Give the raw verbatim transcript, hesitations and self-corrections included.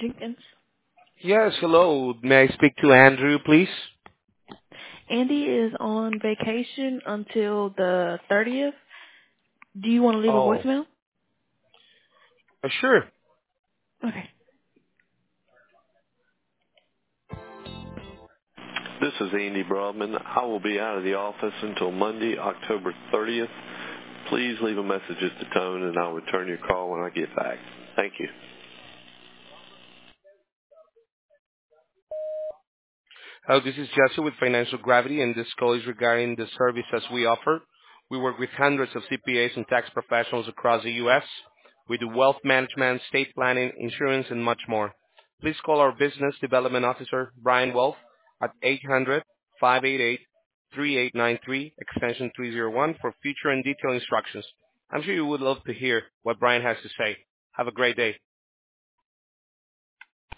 Jenkins. Yes, hello. May I speak to Andrew, please? Andy is on vacation until the thirtieth. Do you want to leave a Oh, voicemail? uh, sure. Okay. This is Andy Broadman. I will be out of the office until Monday, October thirtieth. Please leave a message at the tone, and I'll return your call when I get back. Thank you. Hello, this is Jesse with Financial Gravity, and this call is regarding the services we offer. We work with hundreds of C P As and tax professionals across the U S. We do wealth management, estate planning, insurance, and much more. Please call our Business Development Officer, Brian Wolf, at eight hundred, five eight eight, three eight nine three, extension three oh one, for future and detailed instructions. I'm sure you would love to hear what Brian has to say. Have a great day.